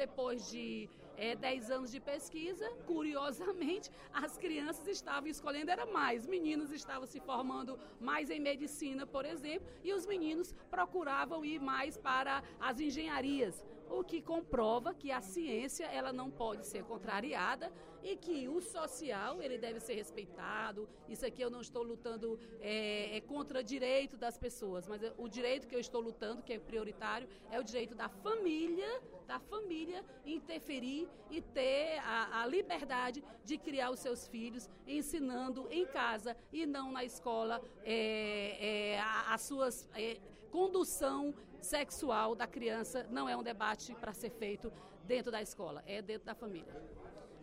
depois de 10 anos de pesquisa, curiosamente, as crianças estavam escolhendo era mais. Meninos estavam se formando mais em medicina, por exemplo, e os meninos procuravam ir mais para as engenharias, o que comprova que a ciência ela não pode ser contrariada e que o social ele deve ser respeitado. Isso aqui eu não estou lutando contra o direito das pessoas, mas o direito que eu estou lutando, que é prioritário, é o direito da família interferir e ter a liberdade de criar os seus filhos, ensinando em casa e não na escola a sua condução sexual da criança. Não é um debate para ser feito dentro da escola, é dentro da família.